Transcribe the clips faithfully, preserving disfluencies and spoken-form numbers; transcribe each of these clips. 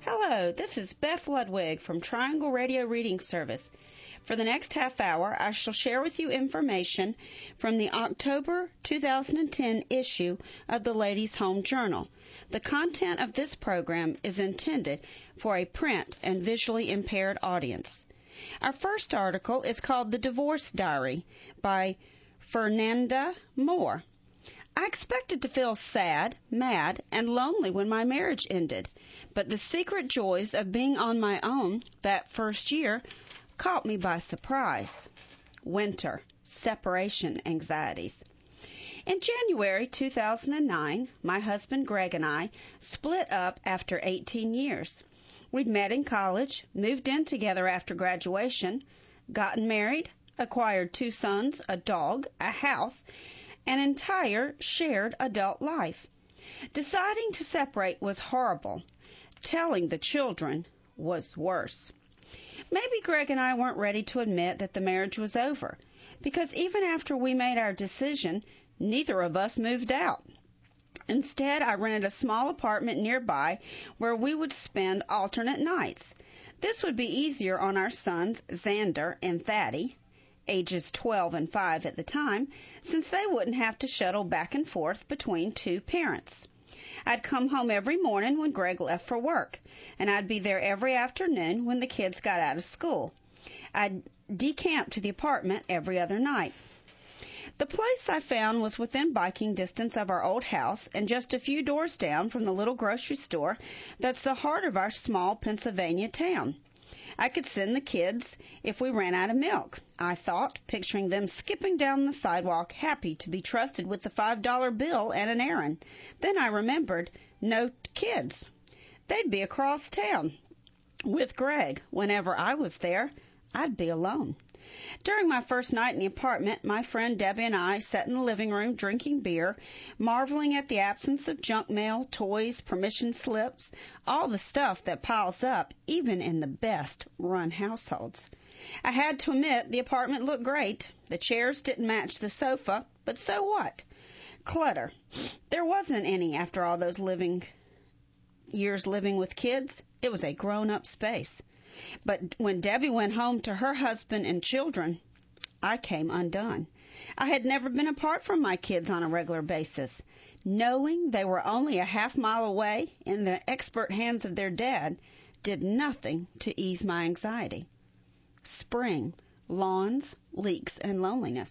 Hello, this is Beth Ludwig from Triangle Radio Reading Service. For the next half hour, I shall share with you information from the October two thousand ten issue of the Ladies' Home Journal. The content of this program is intended for a print and visually impaired audience. Our first article is called The Divorce Diary by Fernanda Moore. I expected to feel sad, mad, and lonely when my marriage ended, but the secret joys of being on my own that first year caught me by surprise. Winter, separation anxieties. In January two thousand nine, my husband Greg and I split up after eighteen years. We'd met in college, moved in together after graduation, gotten married, acquired two sons, a dog, a house, an entire shared adult life. Deciding to separate was horrible. Telling the children was worse. Maybe Greg and I weren't ready to admit that the marriage was over, because even after we made our decision, neither of us moved out. Instead, I rented a small apartment nearby where we would spend alternate nights. This would be easier on our sons, Xander and Thaddy, ages twelve and five at the time, since they wouldn't have to shuttle back and forth between two parents. I'd come home every morning when Greg left for work, and I'd be there every afternoon when the kids got out of school. I'd decamp to the apartment every other night. The place I found was within biking distance of our old house and just a few doors down from the little grocery store that's the heart of our small Pennsylvania town. I could send the kids if we ran out of milk, I thought, picturing them skipping down the sidewalk, happy to be trusted with the five dollar bill and an errand. Then I remembered, no kids. They'd be across town. With Greg, whenever I was there, I'd be alone. During my first night in the apartment, my friend Debbie and I sat in the living room drinking beer, marveling at the absence of junk mail, toys, permission slips, all the stuff that piles up even in the best-run households. I had to admit the apartment looked great. The chairs didn't match the sofa, but so what? Clutter. There wasn't any after all those living years living with kids. It was a grown-up space. But when Debbie went home to her husband and children, I came undone. I had never been apart from my kids on a regular basis. Knowing they were only a half mile away in the expert hands of their dad did nothing to ease my anxiety. Spring, lawns, leaks, and loneliness.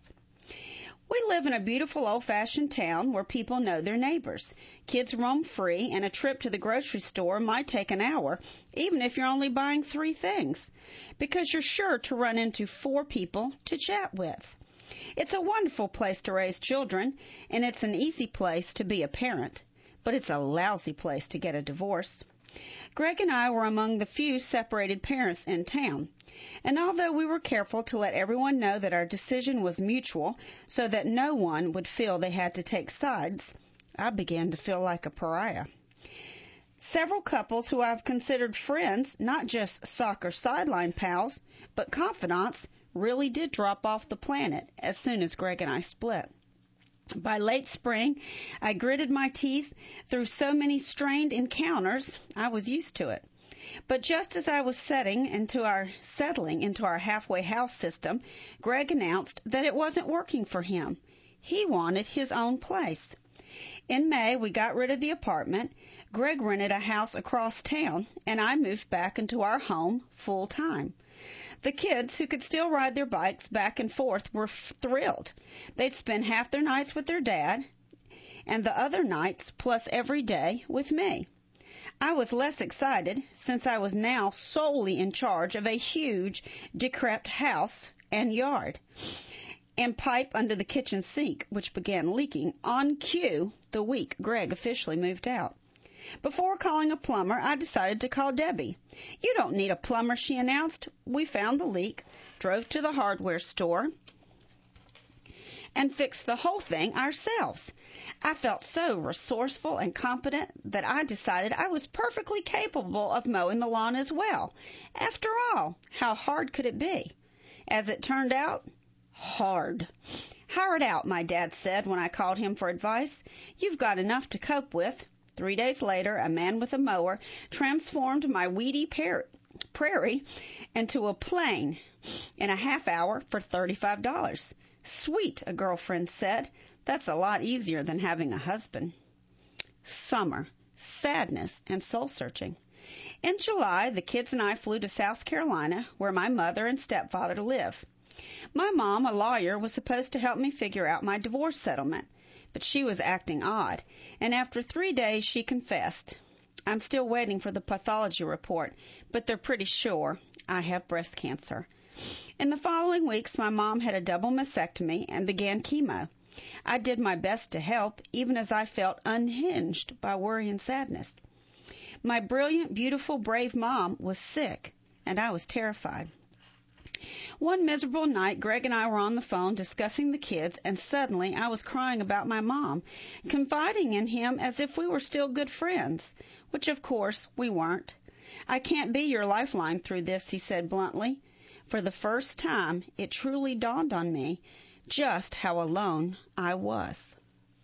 We live in a beautiful old-fashioned town where people know their neighbors. Kids roam free, and a trip to the grocery store might take an hour, even if you're only buying three things, because you're sure to run into four people to chat with. It's a wonderful place to raise children, and it's an easy place to be a parent, but it's a lousy place to get a divorce. Greg and I were among the few separated parents in town, and although we were careful to let everyone know that our decision was mutual so that no one would feel they had to take sides, I began to feel like a pariah. Several couples who I've considered friends, not just soccer sideline pals, but confidants, really did drop off the planet as soon as Greg and I split. By late spring, I gritted my teeth through so many strained encounters, I was used to it. But just as I was setting into our settling into our halfway house system, Greg announced that it wasn't working for him. He wanted his own place. In May, we got rid of the apartment. Greg rented a house across town, and I moved back into our home full time. The kids, who could still ride their bikes back and forth, were f- thrilled. They'd spend half their nights with their dad and the other nights, plus every day, with me. I was less excited, since I was now solely in charge of a huge, decrepit house and yard, and pipe under the kitchen sink, which began leaking on cue the week Greg officially moved out. Before calling a plumber, I decided to call Debbie. "You don't need a plumber," she announced. We found the leak, drove to the hardware store, and fixed the whole thing ourselves. I felt so resourceful and competent that I decided I was perfectly capable of mowing the lawn as well. After all, how hard could it be? As it turned out, hard. "Hire it out," my dad said when I called him for advice. "You've got enough to cope with. Three days later, a man with a mower transformed my weedy par- prairie into a plain in a half hour for thirty-five dollars. Sweet, a girlfriend said. That's a lot easier than having a husband. Summer, sadness, and soul-searching. In July, the kids and I flew to South Carolina, where my mother and stepfather live. My mom, a lawyer, was supposed to help me figure out my divorce settlement, but she was acting odd, and after three days she confessed. I'm still waiting for the pathology report, but they're pretty sure I have breast cancer. In the following weeks, my mom had a double mastectomy and began chemo. I did my best to help, even as I felt unhinged by worry and sadness. My brilliant, beautiful, brave mom was sick, and I was terrified. One miserable night, Greg and I were on the phone discussing the kids, and suddenly I was crying about my mom, confiding in him as if we were still good friends, which of course we weren't. I can't be your lifeline through this, he said bluntly. For the first time, it truly dawned on me just how alone I was.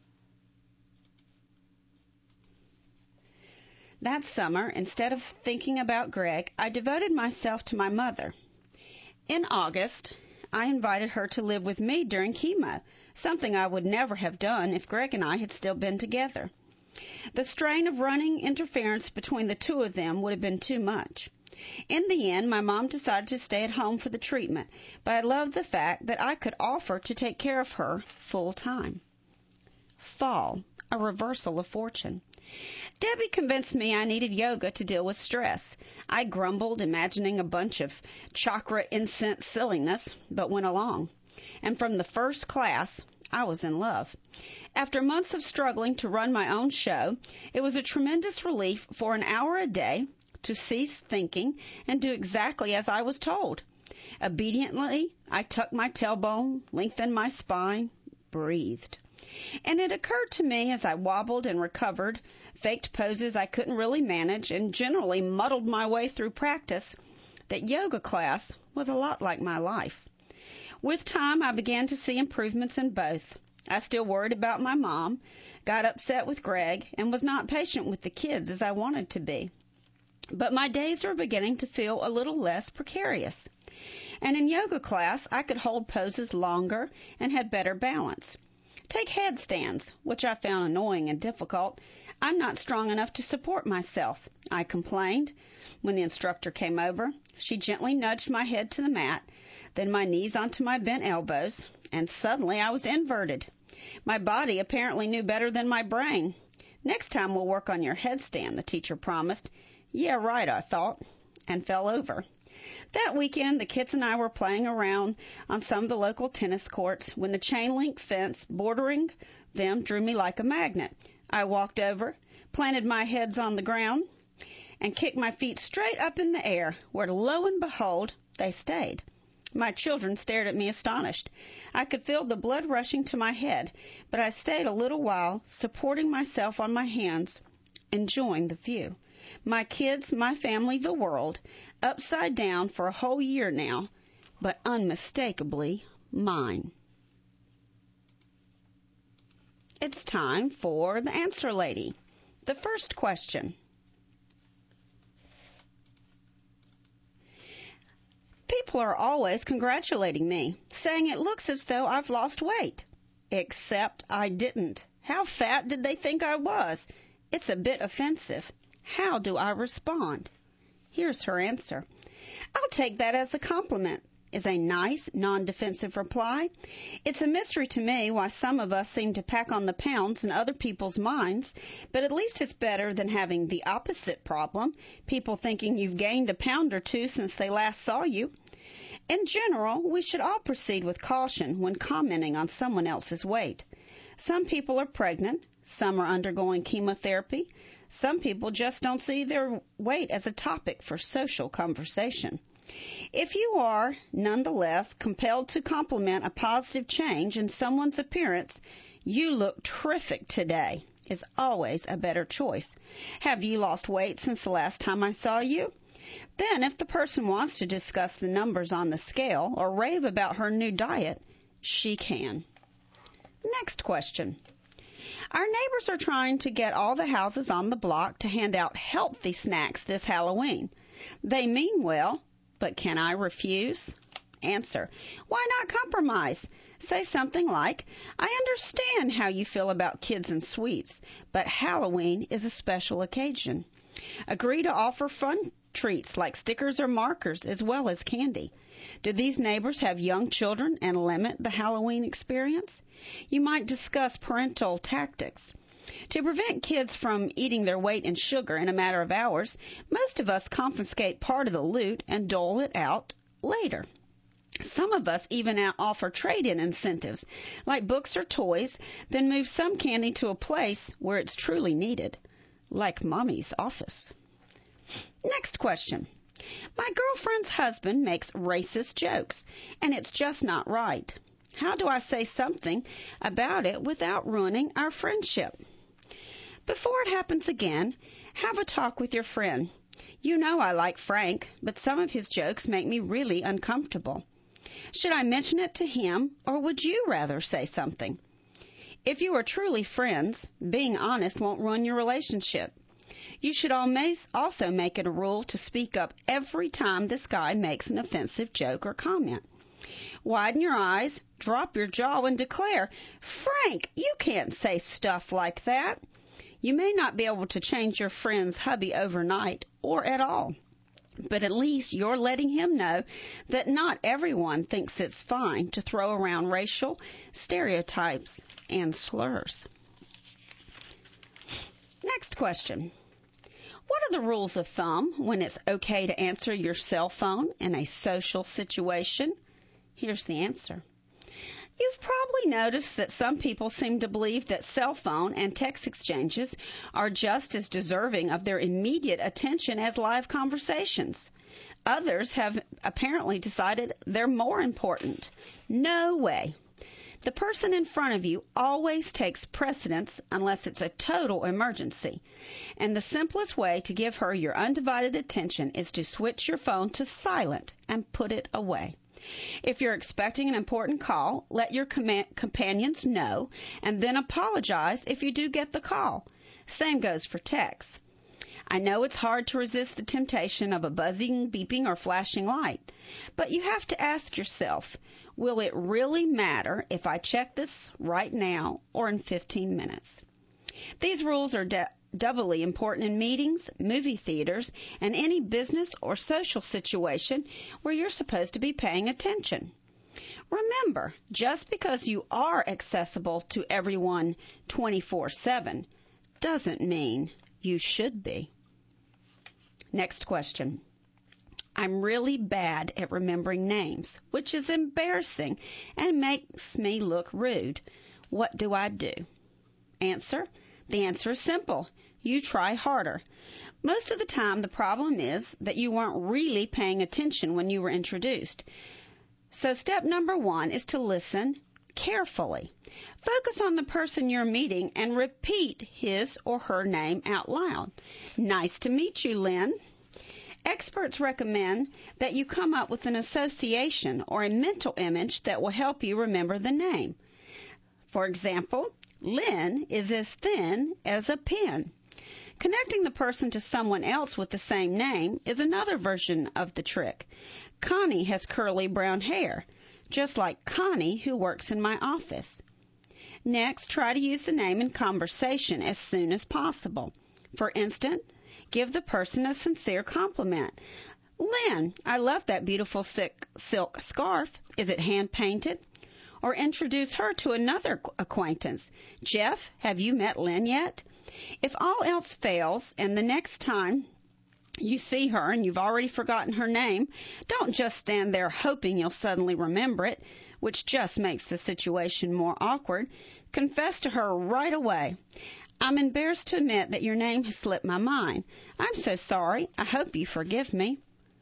That summer, instead of thinking about Greg, I devoted myself to my mother. In August, I invited her to live with me during chemo, something I would never have done if Greg and I had still been together. The strain of running interference between the two of them would have been too much. In the end, my mom decided to stay at home for the treatment, but I loved the fact that I could offer to take care of her full time. Fall, a reversal of fortune. Debbie convinced me I needed yoga to deal with stress. I grumbled, imagining a bunch of chakra incense silliness, but went along. And from the first class, I was in love. After months of struggling to run my own show, it was a tremendous relief for an hour a day to cease thinking and do exactly as I was told. Obediently, I tucked my tailbone, lengthened my spine, breathed. And it occurred to me as I wobbled and recovered, faked poses I couldn't really manage, and generally muddled my way through practice, that yoga class was a lot like my life. With time, I began to see improvements in both. I still worried about my mom, got upset with Greg, and was not patient with the kids as I wanted to be. But my days were beginning to feel a little less precarious. And in yoga class, I could hold poses longer and had better balance. Take headstands, which I found annoying and difficult. I'm not strong enough to support myself, I complained. When the instructor came over, she gently nudged my head to the mat, then my knees onto my bent elbows, and suddenly I was inverted. My body apparently knew better than my brain. Next time we'll work on your headstand, the teacher promised. Yeah, right, I thought, and fell over. That weekend, the kids and I were playing around on some of the local tennis courts when the chain-link fence bordering them drew me like a magnet. I walked over, planted my heads on the ground, and kicked my feet straight up in the air, where lo and behold, they stayed. My children stared at me astonished. I could feel the blood rushing to my head, but I stayed a little while, supporting myself on my hands, enjoying the view. My kids, my family, the world, upside down for a whole year now, but unmistakably mine. It's time for the Answer Lady. The first question. People are always congratulating me, saying it looks as though I've lost weight. Except I didn't. How fat did they think I was? It's a bit offensive. How do I respond? Here's her answer. I'll take that as a compliment, is a nice, non-defensive reply. It's a mystery to me why some of us seem to pack on the pounds in other people's minds, but at least it's better than having the opposite problem, people thinking you've gained a pound or two since they last saw you. In general, we should all proceed with caution when commenting on someone else's weight. Some people are pregnant, some are undergoing chemotherapy, some people just don't see their weight as a topic for social conversation. If you are, nonetheless, compelled to compliment a positive change in someone's appearance, you look terrific today is always a better choice. Have you lost weight since the last time I saw you? Then, if the person wants to discuss the numbers on the scale or rave about her new diet, she can. Next question. Our neighbors are trying to get all the houses on the block to hand out healthy snacks this Halloween. They mean well, but can I refuse? Answer. Why not compromise? Say something like, I understand how you feel about kids and sweets, but Halloween is a special occasion. Agree to offer fun treats like stickers or markers as well as candy. Do these neighbors have young children and limit the Halloween experience? You might discuss parental tactics. To prevent kids from eating their weight in sugar in a matter of hours, most of us confiscate part of the loot and dole it out later. Some of us even offer trade-in incentives, like books or toys, then move some candy to a place where it's truly needed, like Mommy's office. Next question. My girlfriend's husband makes racist jokes, and it's just not right. How do I say something about it without ruining our friendship? Before it happens again, have a talk with your friend. You know I like Frank, but some of his jokes make me really uncomfortable. Should I mention it to him, or would you rather say something? If you are truly friends, being honest won't ruin your relationship. You should also make it a rule to speak up every time this guy makes an offensive joke or comment. Widen your eyes, drop your jaw, and declare, Frank, you can't say stuff like that. You may not be able to change your friend's hubby overnight or at all, but at least you're letting him know that not everyone thinks it's fine to throw around racial stereotypes and slurs. Next question. What are the rules of thumb when it's okay to answer your cell phone in a social situation? Here's the answer. You've probably noticed that some people seem to believe that cell phone and text exchanges are just as deserving of their immediate attention as live conversations. Others have apparently decided they're more important. No way. The person in front of you always takes precedence unless it's a total emergency. And the simplest way to give her your undivided attention is to switch your phone to silent and put it away. If you're expecting an important call, let your com- companions know and then apologize if you do get the call. Same goes for text. I know it's hard to resist the temptation of a buzzing, beeping, or flashing light, but you have to ask yourself, will it really matter if I check this right now or in fifteen minutes? These rules are de- doubly important in meetings, movie theaters, and any business or social situation where you're supposed to be paying attention. Remember, just because you are accessible to everyone twenty-four seven doesn't mean you should be. Next question. I'm really bad at remembering names, which is embarrassing and makes me look rude. What do I do? Answer. The answer is simple. You try harder. Most of the time, the problem is that you weren't really paying attention when you were introduced. So step number one is to listen carefully. Focus on the person you're meeting and repeat his or her name out loud. Nice to meet you, Lynn. Experts recommend that you come up with an association or a mental image that will help you remember the name. For example, Lynn is as thin as a pin. Connecting the person to someone else with the same name is another version of the trick. Connie has curly brown hair, just like Connie who works in my office. Next, try to use the name in conversation as soon as possible. For instance, give the person a sincere compliment. Lynn, I love that beautiful silk scarf. Is it hand-painted? Or introduce her to another acquaintance. Jeff, have you met Lynn yet? If all else fails and the next time you see her and you've already forgotten her name, don't just stand there hoping you'll suddenly remember it, which just makes the situation more awkward. Confess to her right away. I'm embarrassed to admit that your name has slipped my mind. I'm so sorry. I hope you forgive me.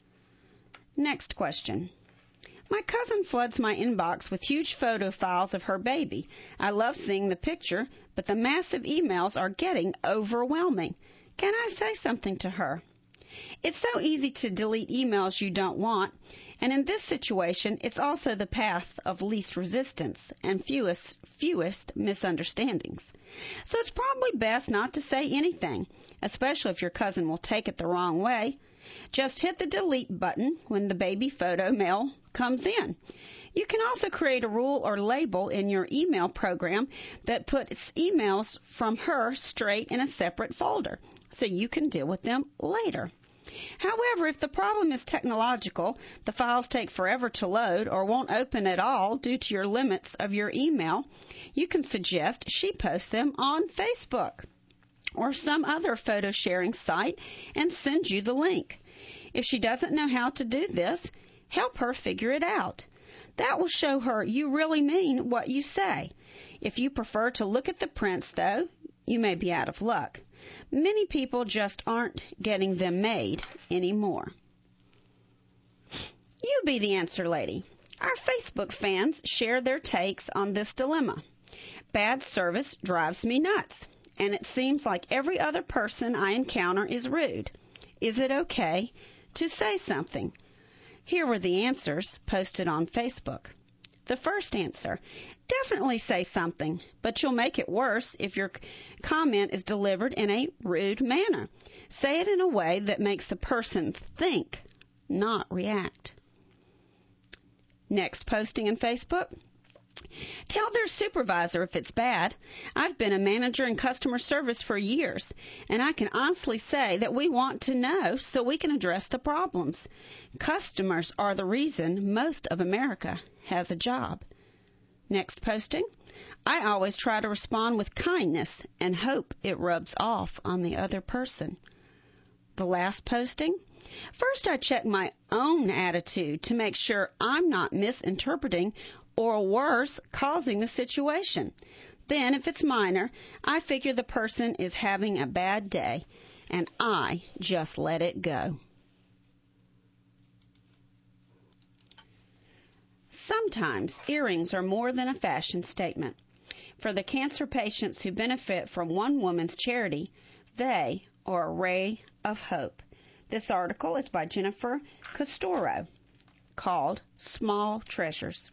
Next question. My cousin floods my inbox with huge photo files of her baby. I love seeing the picture, but the massive emails are getting overwhelming. Can I say something to her? It's so easy to delete emails you don't want, and in this situation, it's also the path of least resistance and fewest, fewest misunderstandings. So it's probably best not to say anything, especially if your cousin will take it the wrong way. Just hit the delete button when the baby photo mail comes in. You can also create a rule or label in your email program that puts emails from her straight in a separate folder, so you can deal with them later. However, if the problem is technological, the files take forever to load or won't open at all due to your limits of your email, you can suggest she post them on Facebook or some other photo sharing site and send you the link. If she doesn't know how to do this, help her figure it out. That will show her you really mean what you say. If you prefer to look at the prints, though, you may be out of luck. Many people just aren't getting them made anymore. You be the answer, lady. Our Facebook fans share their takes on this dilemma. Bad service drives me nuts, and it seems like every other person I encounter is rude. Is it okay to say something? Here were the answers posted on Facebook. The first answer, definitely say something, but you'll make it worse if your comment is delivered in a rude manner. Say it in a way that makes the person think, not react. Next posting on Facebook. Tell their supervisor if it's bad. I've been a manager in customer service for years, and I can honestly say that we want to know so we can address the problems. Customers are the reason most of America has a job. Next posting. I always try to respond with kindness and hope it rubs off on the other person. The last posting. First, I check my own attitude to make sure I'm not misinterpreting or worse, causing the situation. Then, if it's minor, I figure the person is having a bad day, and I just let it go. Sometimes earrings are more than a fashion statement. For the cancer patients who benefit from one woman's charity, they are a ray of hope. This article is by Jennifer Costoro, called Small Treasures.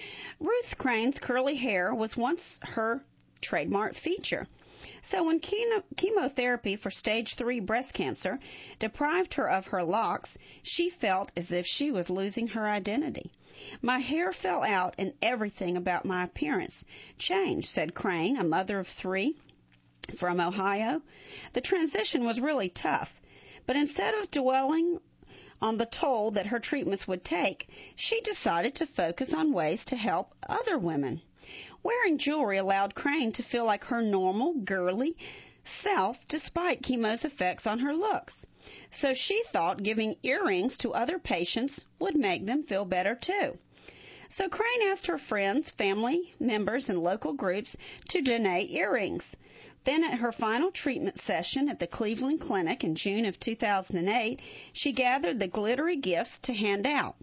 Ruth Crane's curly hair was once her trademark feature. So when chemo- chemotherapy for stage three breast cancer deprived her of her locks, she felt as if she was losing her identity. My hair fell out and everything about my appearance changed, said Crane, a mother of three from Ohio. The transition was really tough, but instead of dwelling on the toll that her treatments would take, she decided to focus on ways to help other women. Wearing jewelry allowed Crane to feel like her normal, girly self despite chemo's effects on her looks. So she thought giving earrings to other patients would make them feel better too. So Crane asked her friends, family members, and local groups to donate earrings. Then at her final treatment session at the Cleveland Clinic in June of two thousand eight, she gathered the glittery gifts to hand out.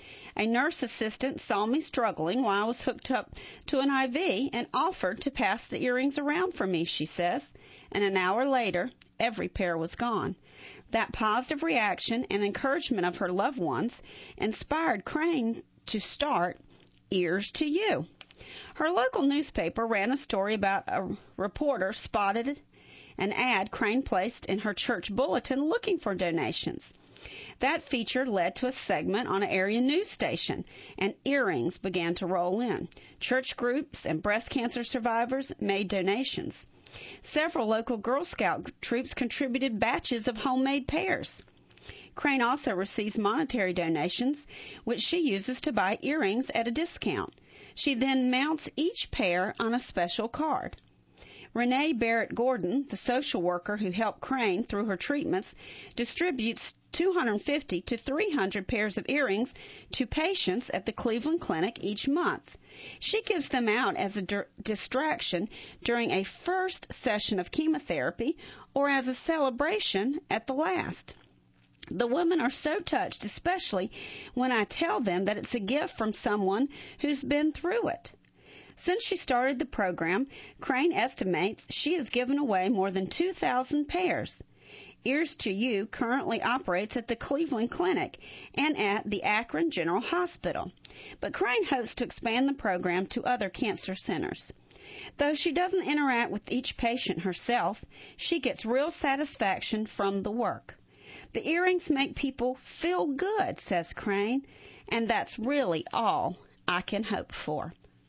A nurse assistant saw me struggling while I was hooked up to an I V and offered to pass the earrings around for me, she says, and an hour later, every pair was gone. That positive reaction and encouragement of her loved ones inspired Crane to start Ears to You. Her local newspaper ran a story about a reporter spotted an ad Crane placed in her church bulletin looking for donations. That feature led to a segment on an area news station, and earrings began to roll in. Church groups and breast cancer survivors made donations. Several local Girl Scout troops contributed batches of homemade pairs. Crane also receives monetary donations, which she uses to buy earrings at a discount. She then mounts each pair on a special card. Renee Barrett Gordon, the social worker who helped Crane through her treatments, distributes two hundred fifty to three hundred pairs of earrings to patients at the Cleveland Clinic each month. She gives them out as a di- distraction during a first session of chemotherapy or as a celebration at the last. The women are so touched, especially when I tell them that it's a gift from someone who's been through it. Since she started the program, Crane estimates she has given away more than two thousand pairs. Ears to You currently operates at the Cleveland Clinic and at the Akron General Hospital, but Crane hopes to expand the program to other cancer centers. Though she doesn't interact with each patient herself, she gets real satisfaction from the work. The earrings make people feel good, says Crane, and that's really all I can hope for.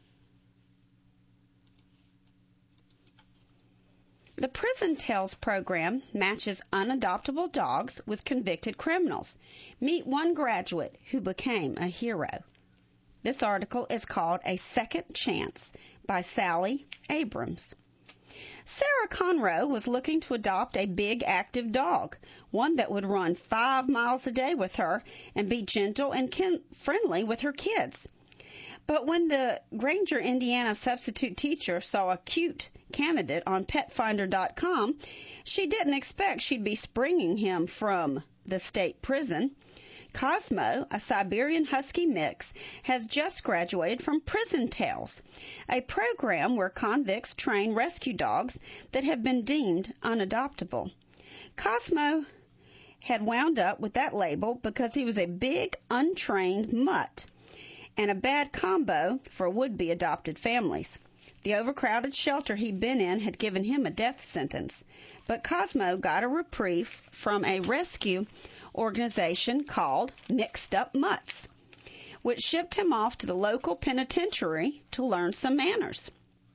The Prison Tales program matches unadoptable dogs with convicted criminals. Meet one graduate who became a hero. This article is called A Second Chance by Sally Abrams. Sarah Conroe was looking to adopt a big, active dog, one that would run five miles a day with her and be gentle and kin- friendly with her kids. But when the Granger, Indiana substitute teacher saw a cute candidate on pet finder dot com, she didn't expect she'd be springing him from the state prison. Cosmo, a Siberian Husky mix, has just graduated from Prison Tales, a program where convicts train rescue dogs that have been deemed unadoptable. Cosmo had wound up with that label because he was a big, untrained mutt and a bad combo for would-be adopted families. The overcrowded shelter he'd been in had given him a death sentence, but Cosmo got a reprieve from a rescue organization called Mixed Up Mutts, which shipped him off to the local penitentiary to learn some manners.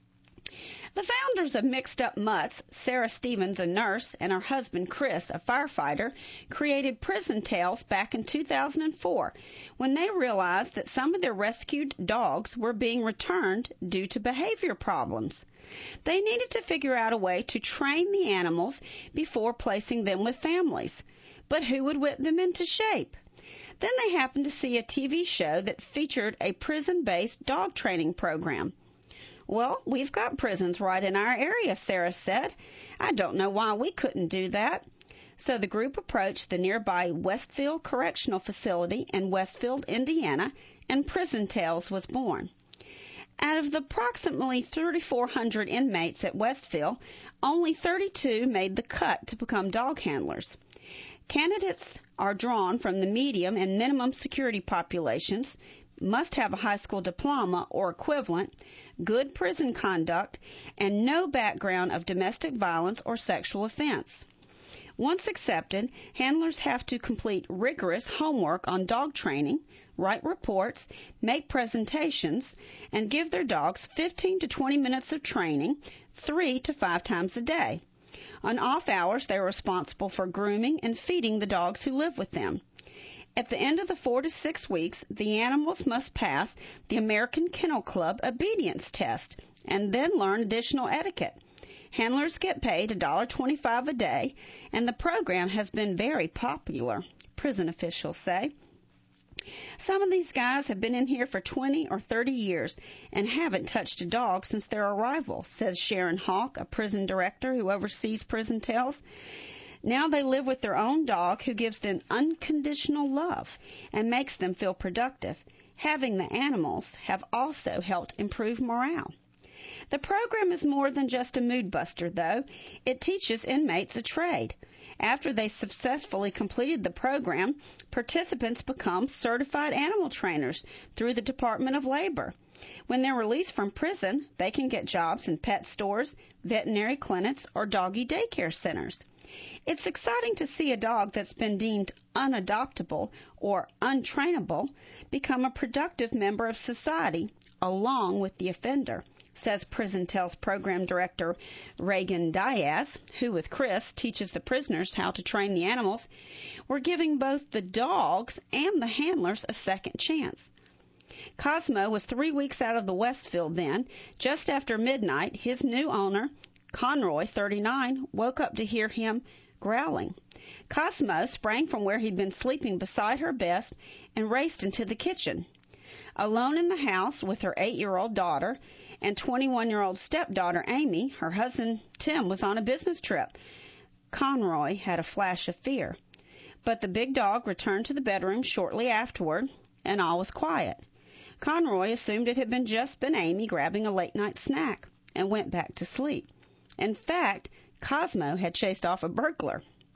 The founders of Mixed Up Mutts, Sarah Stevens, a nurse, and her husband Chris, a firefighter, created Prison Tales back in two thousand four when they realized that some of their rescued dogs were being returned due to behavior problems. They needed to figure out a way to train the animals before placing them with families. But who would whip them into shape? Then they happened to see a T V show that featured a prison-based dog training program. Well, we've got prisons right in our area, Sarah said. I don't know why we couldn't do that. So the group approached the nearby Westfield Correctional Facility in Westfield, Indiana, and Prison Tales was born. Out of the approximately thirty-four hundred inmates at Westfield, only thirty-two made the cut to become dog handlers. Candidates are drawn from the medium and minimum security populations, must have a high school diploma or equivalent, good prison conduct, and no background of domestic violence or sexual offense. Once accepted, handlers have to complete rigorous homework on dog training, write reports, make presentations, and give their dogs fifteen to twenty minutes of training three to five times a day. On off hours, they are responsible for grooming and feeding the dogs who live with them. At the end of the four to six weeks, the animals must pass the American Kennel Club obedience test and then learn additional etiquette. Handlers get paid one dollar twenty-five a day, and the program has been very popular, prison officials say. Some of these guys have been in here for twenty or thirty years and haven't touched a dog since their arrival, says Sharon Hawk, a prison director who oversees Prison Tales. Now they live with their own dog who gives them unconditional love and makes them feel productive. Having the animals have also helped improve morale. The program is more than just a mood buster, though. It teaches inmates a trade. After they successfully completed the program, participants become certified animal trainers through the Department of Labor. When they're released from prison, they can get jobs in pet stores, veterinary clinics, or doggy daycare centers. It's exciting to see a dog that's been deemed unadoptable or untrainable become a productive member of society along with the offender, says Prison Tales Program Director Reagan Diaz, who with Chris teaches the prisoners how to train the animals. We're giving both the dogs and the handlers a second chance. Cosmo was three weeks out of the Westfield then. Just after midnight, his new owner, Conroy, thirty-nine, woke up to hear him growling. Cosmo sprang from where he'd been sleeping beside her bed and raced into the kitchen. Alone in the house with her eight-year-old daughter and twenty-one-year-old stepdaughter Amy, her husband Tim was on a business trip. Conroy had a flash of fear. But the big dog returned to the bedroom shortly afterward, and all was quiet. Conroy assumed it had been just been Amy grabbing a late-night snack and went back to sleep. In fact, Cosmo had chased off a burglar.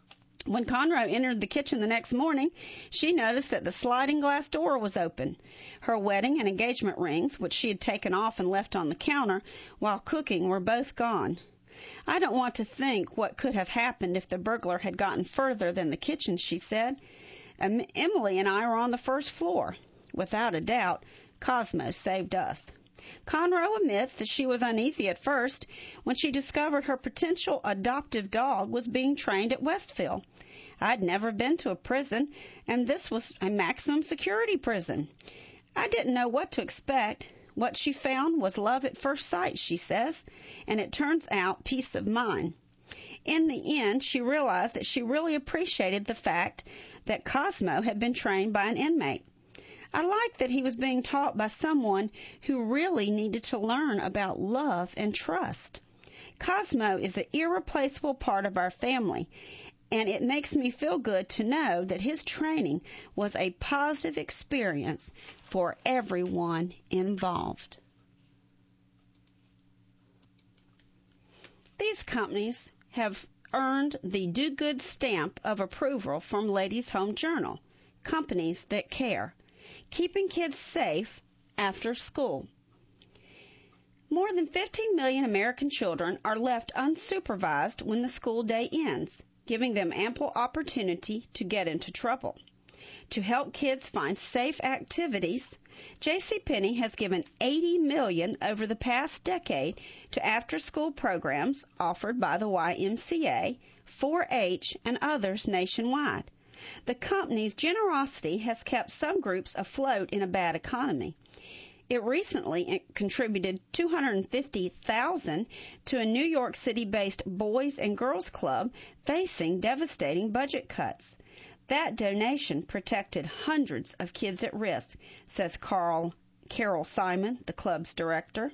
When Conroe entered the kitchen the next morning, she noticed that the sliding glass door was open. Her wedding and engagement rings, which she had taken off and left on the counter while cooking, were both gone. I don't want to think what could have happened if the burglar had gotten further than the kitchen, she said. Um, Emily and I were on the first floor. Without a doubt, Cosmo saved us. Conroe admits that she was uneasy at first when she discovered her potential adoptive dog was being trained at Westville. I'd never been to a prison, and this was a maximum security prison. I didn't know what to expect. What she found was love at first sight, she says, and it turns out peace of mind. In the end, she realized that she really appreciated the fact that Cosmo had been trained by an inmate. I liked that he was being taught by someone who really needed to learn about love and trust. Cosmo is an irreplaceable part of our family, and it makes me feel good to know that his training was a positive experience for everyone involved. These companies have earned the Do Good stamp of approval from Ladies' Home Journal, companies that care. Keeping kids safe after school. More than fifteen million American children are left unsupervised when the school day ends, giving them ample opportunity to get into trouble. To help kids find safe activities, JCPenney has given eighty million dollars over the past decade to after-school programs offered by the Y M C A, four H, and others nationwide. The company's generosity has kept some groups afloat in a bad economy. It recently contributed two hundred fifty thousand dollars to a New York City-based Boys and Girls Club facing devastating budget cuts. That donation protected hundreds of kids at risk, says Carl, Carol Simon, the club's director,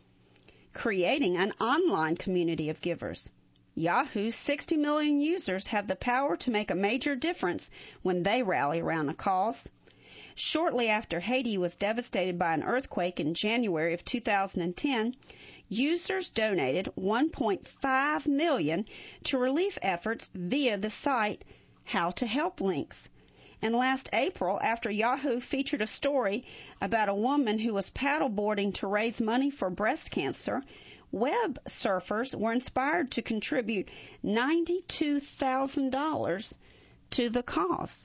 creating an online community of givers. Yahoo's sixty million users have the power to make a major difference when they rally around a cause. Shortly after Haiti was devastated by an earthquake in January of two thousand ten, users donated one point five million dollars to relief efforts via the site How to Help links. And last April, after Yahoo featured a story about a woman who was paddleboarding to raise money for breast cancer, web surfers were inspired to contribute ninety-two thousand dollars to the cause.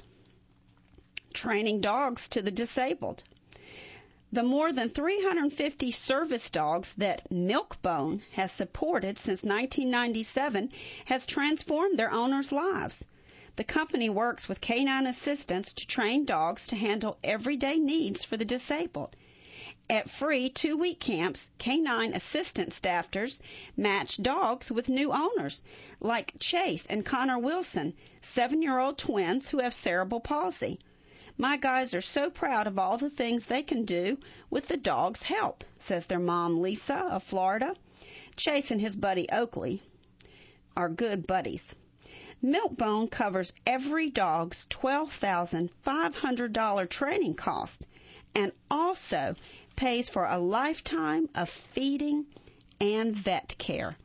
Training dogs to the disabled. The more than three hundred fifty service dogs that Milkbone has supported since nineteen ninety-seven has transformed their owners' lives. The company works with canine assistants to train dogs to handle everyday needs for the disabled. At free two-week camps, canine assistant staffers match dogs with new owners, like Chase and Connor Wilson, seven-year-old twins who have cerebral palsy. My guys are so proud of all the things they can do with the dog's help, says their mom, Lisa, of Florida. Chase and his buddy, Oakley, are good buddies. Milkbone covers every dog's twelve thousand five hundred dollars training cost and also pays for a lifetime of feeding and vet care.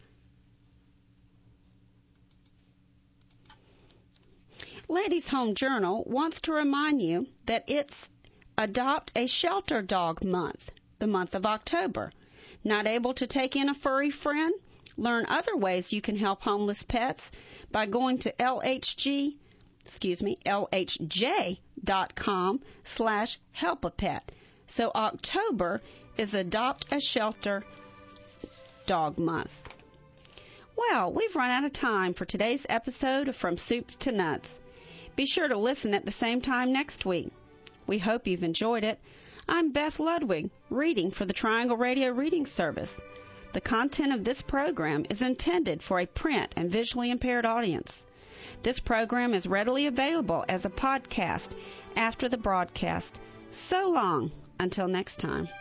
Ladies' Home Journal wants to remind you that it's Adopt a Shelter Dog Month, the month of October. Not able to take in a furry friend? Learn other ways you can help homeless pets by going to LHG, excuse me, LHJ.com slash help a pet. So October is Adopt a Shelter Dog Month. Well, we've run out of time for today's episode of From Soup to Nuts. Be sure to listen at the same time next week. We hope you've enjoyed it. I'm Beth Ludwig, reading for the Triangle Radio Reading Service. The content of this program is intended for a print and visually impaired audience. This program is readily available as a podcast after the broadcast. So long, until next time.